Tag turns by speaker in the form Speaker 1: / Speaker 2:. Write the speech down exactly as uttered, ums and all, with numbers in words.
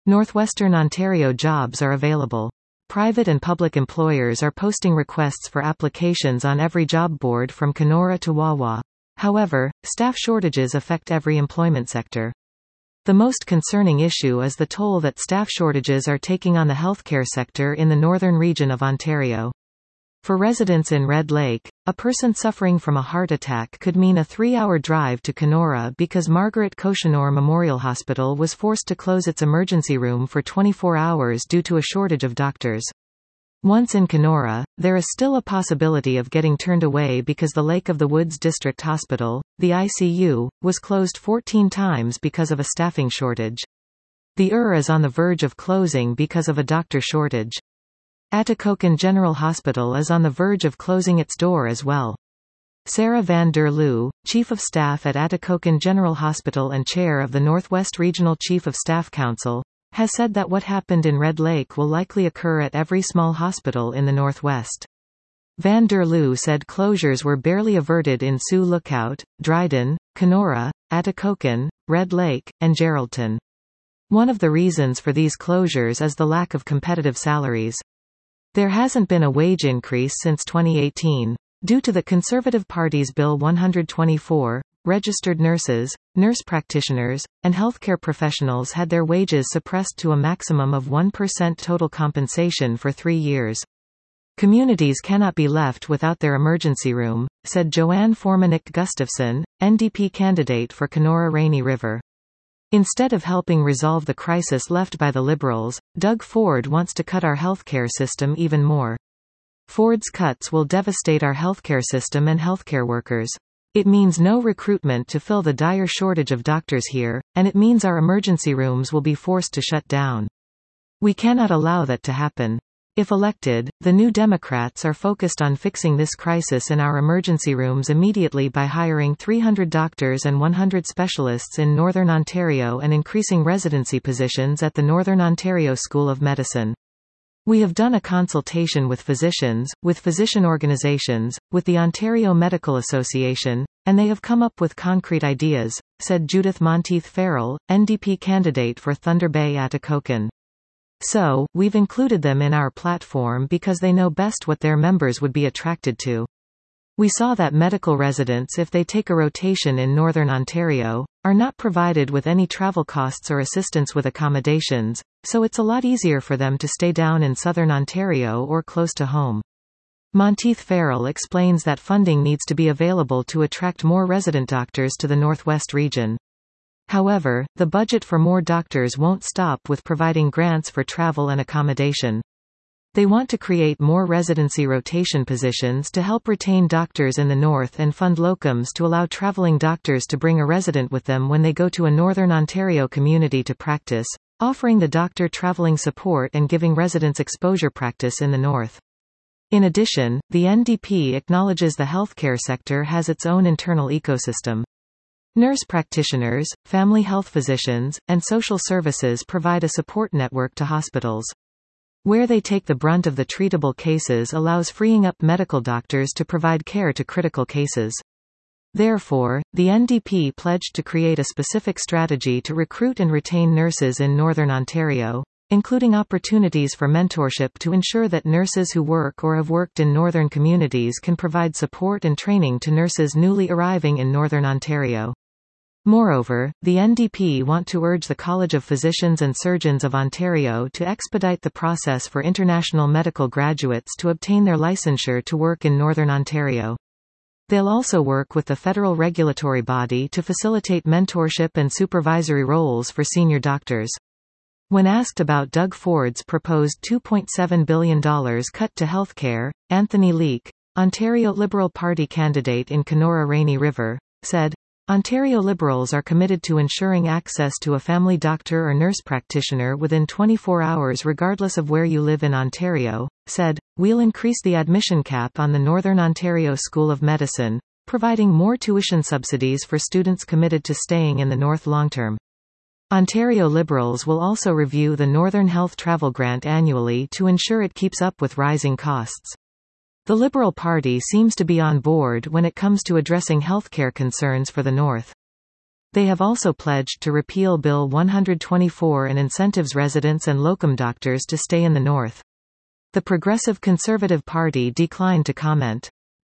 Speaker 1: Northwestern Ontario jobs are available. Private and public employers are posting requests for applications on every job board from Kenora to Wawa. However, staff shortages affect every employment sector. The most concerning issue is the toll that staff shortages are taking on the healthcare sector in the northern region of Ontario. For residents in Red Lake, a person suffering from a heart attack could mean a three-hour drive to Kenora because Margaret Cochanor Memorial Hospital was forced to close its emergency room for twenty-four hours due to a shortage of doctors. Once in Kenora, there is still a possibility of getting turned away because the Lake of the Woods District Hospital, the I C U, was closed fourteen times because of a staffing shortage. The U R is on the verge of closing because of a doctor shortage. Atikokan General Hospital is on the verge of closing its door as well. Sarah van der Loo, Chief of Staff at Atikokan General Hospital and Chair of the Northwest Regional Chief of Staff Council, has said that what happened in Red Lake will likely occur at every small hospital in the Northwest. Van der Loo said closures were barely averted in Sioux Lookout, Dryden, Kenora, Atikokan, Red Lake, and Geraldton. One of the reasons for these closures is the lack of competitive salaries. There hasn't been a wage increase since twenty eighteen. Due to the Conservative Party's Bill one twenty-four, registered nurses, nurse practitioners, and healthcare professionals had their wages suppressed to a maximum of one percent total compensation for three years. Communities cannot be left without their emergency room, said Joanne Formanek Gustafson, N D P candidate for Kenora Rainy River. Instead of helping resolve the crisis left by the Liberals, Doug Ford wants to cut our healthcare system even more. Ford's cuts will devastate our healthcare system and healthcare workers. It means no recruitment to fill the dire shortage of doctors here, and it means our emergency rooms will be forced to shut down. We cannot allow that to happen. If elected, the New Democrats are focused on fixing this crisis in our emergency rooms immediately by hiring three hundred doctors and one hundred specialists in Northern Ontario and increasing residency positions at the Northern Ontario School of Medicine. We have done a consultation with physicians, with physician organizations, with the Ontario Medical Association, and they have come up with concrete ideas, said Judith Monteith Farrell, N D P candidate for Thunder Bay Atikokan. So, we've included them in our platform because they know best what their members would be attracted to. We saw that medical residents, if they take a rotation in Northern Ontario, are not provided with any travel costs or assistance with accommodations, so it's a lot easier for them to stay down in Southern Ontario or close to home. Monteith Farrell explains that funding needs to be available to attract more resident doctors to the Northwest region. However, the budget for more doctors won't stop with providing grants for travel and accommodation. They want to create more residency rotation positions to help retain doctors in the north and fund locums to allow traveling doctors to bring a resident with them when they go to a Northern Ontario community to practice, offering the doctor traveling support and giving residents exposure practice in the north. In addition, the N D P acknowledges the healthcare sector has its own internal ecosystem. Nurse practitioners, family health physicians, and social services provide a support network to hospitals. Where they take the brunt of the treatable cases allows freeing up medical doctors to provide care to critical cases. Therefore, the N D P pledged to create a specific strategy to recruit and retain nurses in Northern Ontario, including opportunities for mentorship to ensure that nurses who work or have worked in northern communities can provide support and training to nurses newly arriving in Northern Ontario. Moreover, the N D P want to urge the College of Physicians and Surgeons of Ontario to expedite the process for international medical graduates to obtain their licensure to work in Northern Ontario. They'll also work with the federal regulatory body to facilitate mentorship and supervisory roles for senior doctors. When asked about Doug Ford's proposed two point seven billion dollars cut to healthcare, Anthony Leake, Ontario Liberal Party candidate in Kenora Rainy River, said, Ontario Liberals are committed to ensuring access to a family doctor or nurse practitioner within twenty-four hours regardless of where you live in Ontario, said, we'll increase the admission cap on the Northern Ontario School of Medicine, providing more tuition subsidies for students committed to staying in the North long-term. Ontario Liberals will also review the Northern Health Travel Grant annually to ensure it keeps up with rising costs. The Liberal Party seems to be on board when it comes to addressing healthcare concerns for the North. They have also pledged to repeal Bill one twenty-four and incentives residents and locum doctors to stay in the North. The Progressive Conservative Party declined to comment.